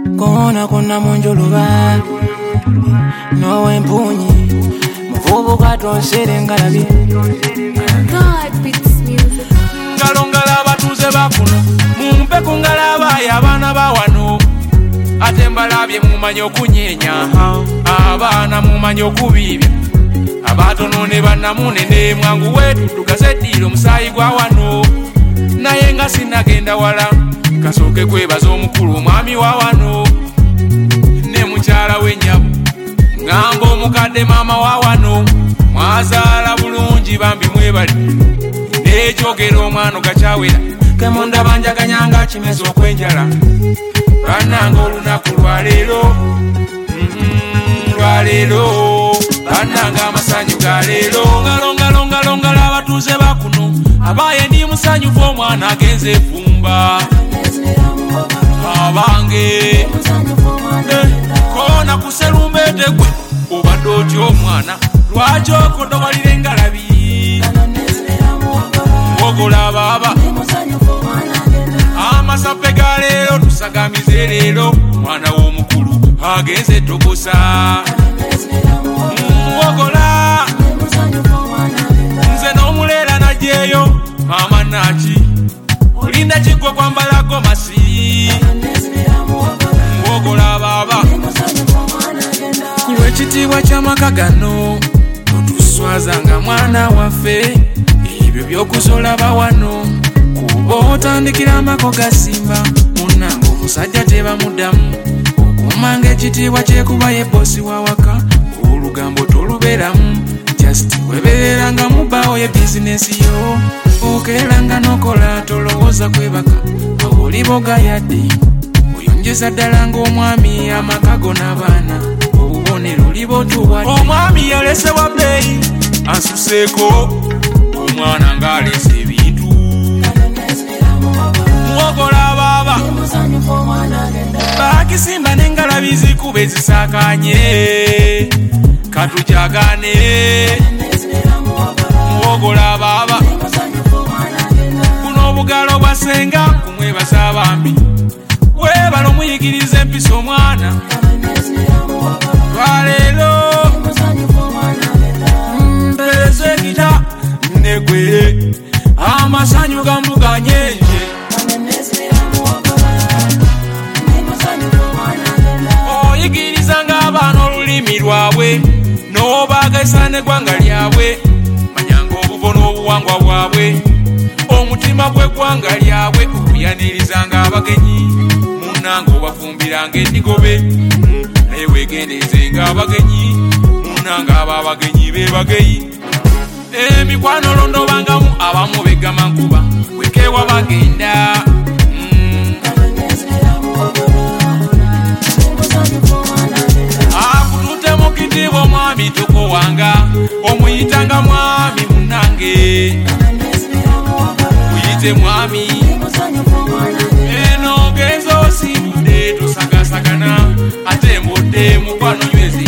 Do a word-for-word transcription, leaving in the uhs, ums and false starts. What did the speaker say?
Kona kona munjuluba Nowe mpunyi Muvubu katonsere ngalabi God beats music. Ngalongala batuze bakuno mumpe kungalaba yabana bawano ate mbalabye mumanyi okunyenya abaana mumanyi okubibya abatono ne bannamunene mwangu wetu tugaseddira omusayi gwa wano naye nga sinagenda wala kasooke kwebaza omukulu omwami wa wano ne mukyala w'ennyabo ngamba omukadde maama wa wano mwazaala bulungi bambi mwebali nekyogera omwana gakyawera kemunda banjaganyanga kimeze okwenjala bannanga olunaku lwaleero lwaleero bannanga amasanyu ga leero ngalongalongalongala abatuuze bakuno abaye ndi musanyufu omwana agenze efumba abange kona kuserumbeete gwe obadde otya omwana lwaki okodowalira engalabi ogola baba amasape ga leero tusagamize leero mwana w'omukulu agenze tokosa ogola nze n'omuleera najeeyo mama naki olinda kiggwa kwambala gomasi ogola baba kulw'ekitiibwa ky'amaka gano totuswazanga mwana waffe ebyo by'okusolaba wano kuba otandikira amako gasimba munange omusajja tebamuddamu okumanga ekitiibwa kyekuba ye bosi wawaka olugambo tolubeeramu just webereranga mubaawo ye bizinesi yo okeeranga n'okola tolowooza kwebaka oliboga yadde oyonjeza ddala ng'omwami amaka go n'abaana obubonero libotuwadde omwami yalese wa bbeeyi ansuseeko omwana ng'alese ebintu mwogola baba bakisimba n'engalabi zikuba ezisakanye katujagane mwogola baba kuno obugalo bwasenga kumwebaza bambi webala omuyigiriza empisa omwana lwaleero mpeeze gita negwere amasanyu gambuganyenje oyigirizanga abaana olulimi lwabwe n'obaagasa n'eggwanga lyabwe manyanga obuvo n'obuwangwa bwabwe omutima gw'eggwanga lyabwe okuyanirizanga abagenyi munnanga obafumbiranga endigobe naye weegendeezenga abagenyi munnanga abo abagenyi be bageyi emikwano londobangamu abamu begama nkuba wekewa bagenda akutute mu kitiibwa omwami tukowanga omuyitanga mwami munnange muyite mwami eno genza osiibudde tosagasagana ate mbudde mukwano nywezi